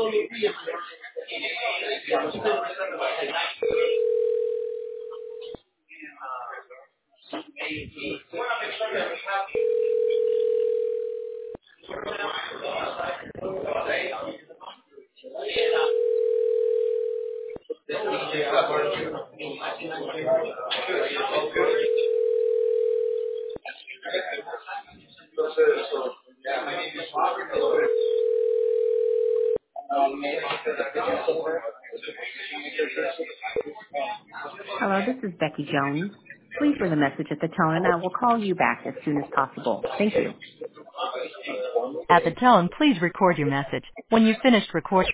Hello, this is Becky Jones. Please leave a message at the tone and I will call you back as soon as possible. Thank you. At the tone, please record your message. When you've finished recording,